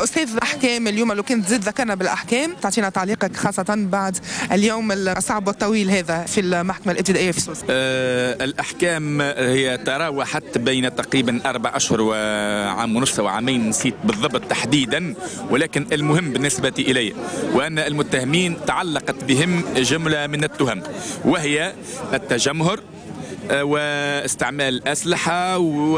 أستاذ أحكام، اليوم لو كنت تزيد ذكرنا بالأحكام تعطينا تعليقك خاصة بعد اليوم الصعب والطويل هذا في المحكمة الابتدائية في سوسة. الأحكام هي تراوحت بين تقريبا 4 أشهر وعام ونصف وعامين، نسيت بالضبط تحديدا، ولكن المهم بالنسبة إلي وأن المتهمين تعلقت بهم جملة من التهم، وهي التجمهر واستعمال الأسلحة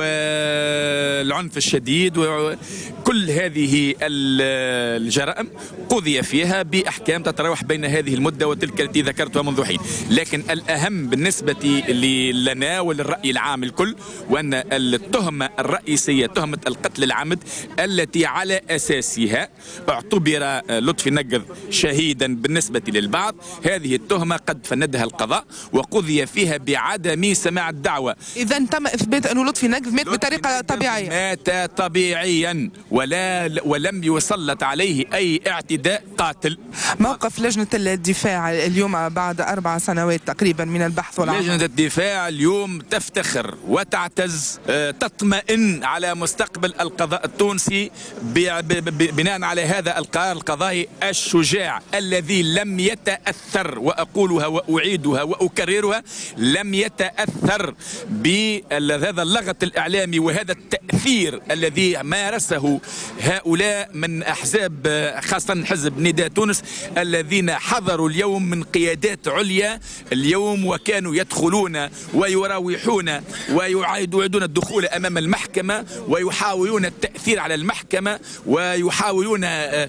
والعنف الشديد، وكل هذه الجرائم قضي فيها بأحكام تتراوح بين هذه المدة وتلك التي ذكرتها منذ حين. لكن الأهم بالنسبة لنا وللرأي العام الكل وأن التهمة الرئيسية تهمة القتل العمد التي على أساسها اعتبر لطفي نقض شهيدا بالنسبة للبعض، هذه التهمة قد فندها القضاء وقضي فيها بعدم سماع الدعوة. إذا تم إثبات أنه لطفي نقض مات بطريقة طبيعية، مات طبيعيا ولم يسلط عليه أي اعتداء قاتل. موقف لجنة الدفاع اليوم بعد 4 سنوات تقريبا من البحث والعمل؟ لجنة الدفاع اليوم تفتخر وتعتز، تطمئن على مستقبل القضاء التونسي بناء على هذا القرار القضائي الشجاع الذي لم يتأثر، وأقولها وأعيدها وأكررها، لم يتأثر بهذا اللغط الإعلامي وهذا التأثير الذي مارسه هؤلاء من أحزاب خاصة حزب نداء تونس الذين حضروا اليوم من قيادات عليا اليوم، وكانوا يدخلون ويراوحون ويعيدون الدخول أمام المحكمة ويحاولون التأثير على المحكمة ويحاولون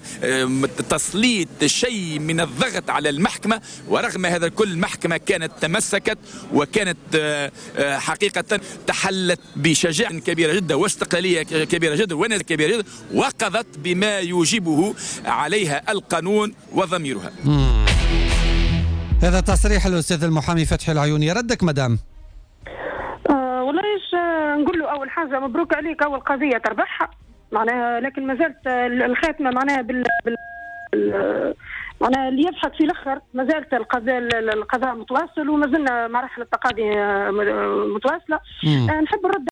تسليط شيء من الضغط على المحكمة. ورغم هذا الكل المحكمة كانت تمسكت وكانت حقيقة تحلت بشجاعة كبيرة جدا واستقلالية كبيرة جدا ونزاهة كبيرة جدا، وقضت بما يوجبه عليها القانون وضميرها. هذا تصريح الأستاذ المحامي فتحي العيوني. ردك مدام؟ والله نقول له أول حاجة مبروك عليك، أول قضية تربحها معناها، لكن ما زالت الخاتمة معناها معناها اللي يضحك في الاخر. ما زالت القضاء متواصل وما زلنا مراحل التقاضي متواصله. نحب نرد